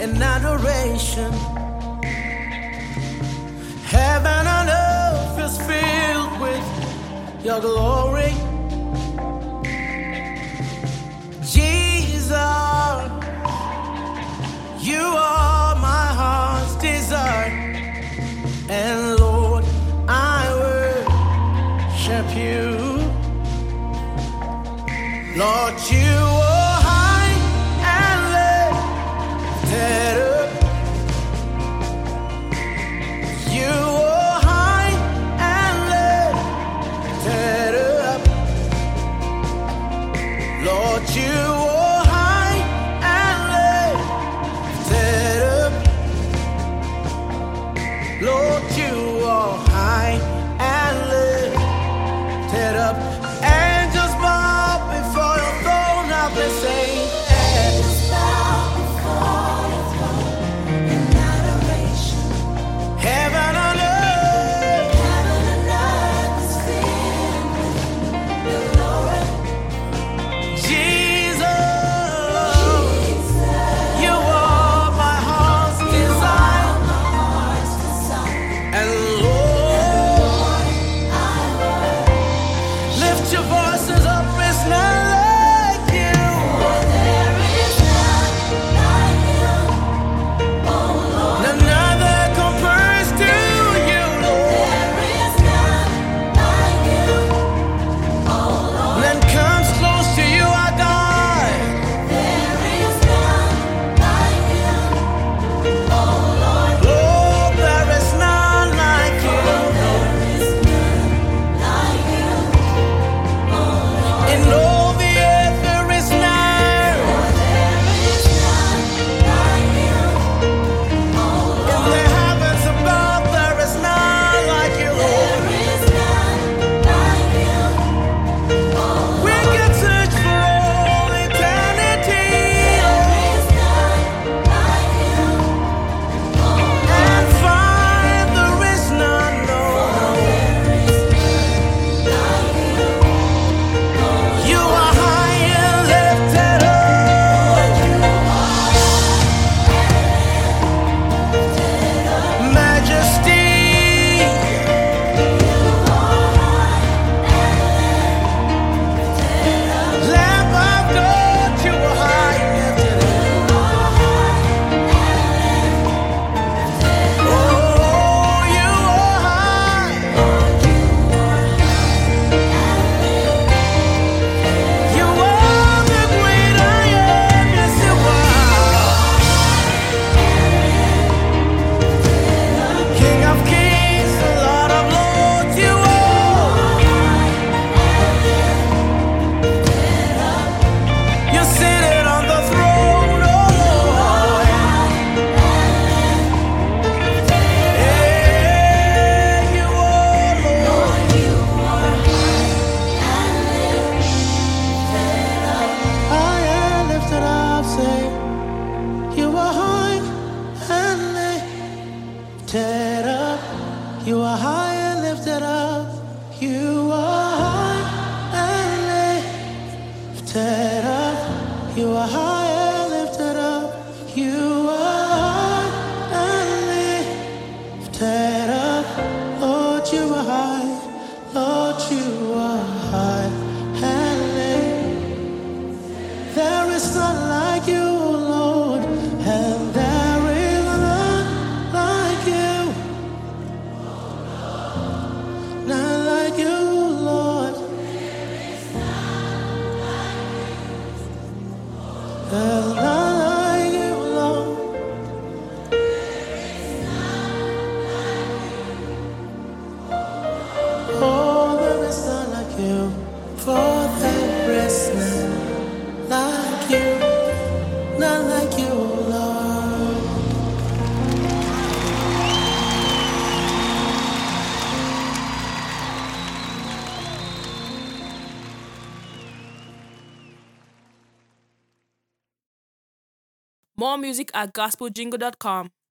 and adoration. Heaven and earth is filled with your glory. Jesus, you are my heart's desire. And Lord, I worship you. Lord, you are high and lifted up. You are high and lifted up. Lord, you are high and lifted up. Lord, you are high and lifted up. Angels bow before your throne, I've been saying. Angels bow before your throne in adoration. Heaven and earth is filled with your glory. Jesus, you are my heart's desire. And Lord, lift your voices up, it's not like you. There is none like you, oh Lord. None other compares to you, Lord. There is none like you, oh Lord. None comes close to you, our God. There is none like you, oh Lord. Lord, there is none like you. There is none like you, oh Lord. In all the earth there is none. There is none like you, oh Lord. In the heavens above there is none like you, Lord. There is none like you, oh Lord. We can search for all eternity. There is none like you, oh Lord. And find there is none, no. There is none like you, oh Lord. You are high and lifted up. Majesty. Lamb of God, you are high and lifted up. Oh, you are high. You are the great I am. Yes, you are. King of kings, Lord of lords, you are. You're seated on the throne, oh Lord. Yeah, you are, Lord. High and lifted up, say, you are high and lifted up. You are high and lifted up. You are high and lifted up. You are high and lifted up. You are high and lifted up. Lord, you are high. Lord, you are high and lifted. There is none like you, Lord, and there is none like you. None like you, Lord. There's none like you, Lord. Oh, there is none like you. For there is none like you. None like you, Lord. More music at gospeljingle.com.